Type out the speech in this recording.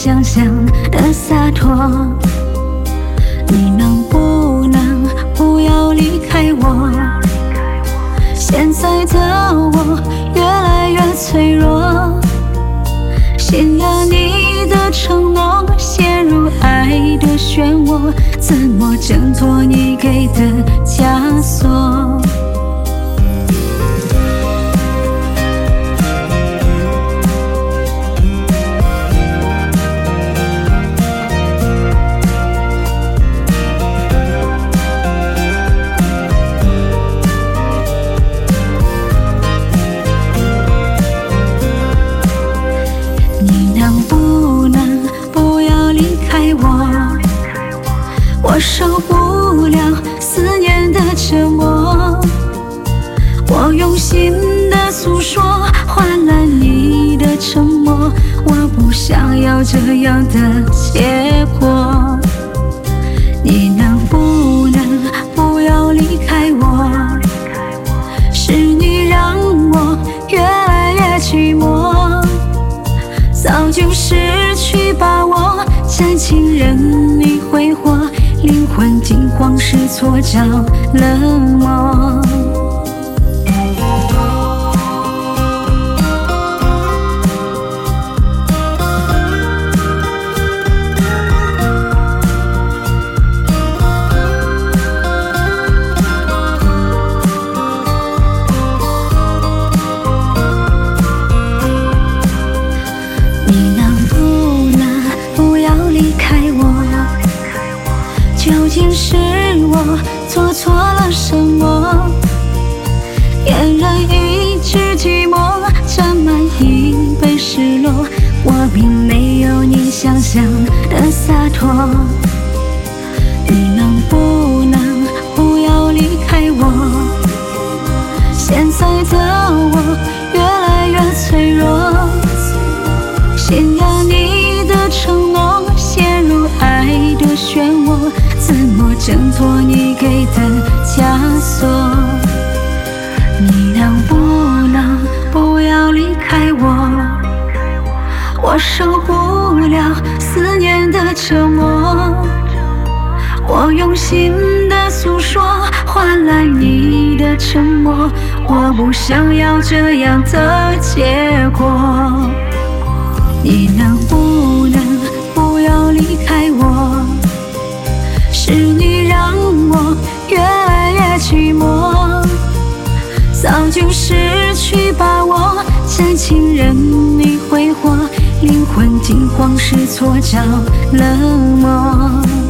想象的洒脱。你能不能不要离开我？现在的我越来越脆弱，信了你的承诺，陷入爱的漩涡，怎么挣脱你给的枷锁？我受不了思念的折磨，我用心的诉说换来你的沉默，我不想要这样的结果。你能不能不要离开我？是你让我越来越寂寞，早就失去把握，真情任你挥霍，灵魂惊慌失措，着了魔。你能不能不要离开我？究竟是我做错了什么？偃然一纸寂寞，沾满一杯失落。我并没有你想象的洒脱。你能不能不要离开我？现在的我越来越脆弱，信了你的承诺，陷入爱的漩涡，怎么挣脱你给的枷锁？你能不能不要离开我？我受不了思念的折磨，我用心的诉说换来你的沉默，我不想要这样的结果。你能不能不要离开我？是你让我越来越寂寞，早就失去把握，真情任你挥霍，灵魂惊慌失措，着了魔。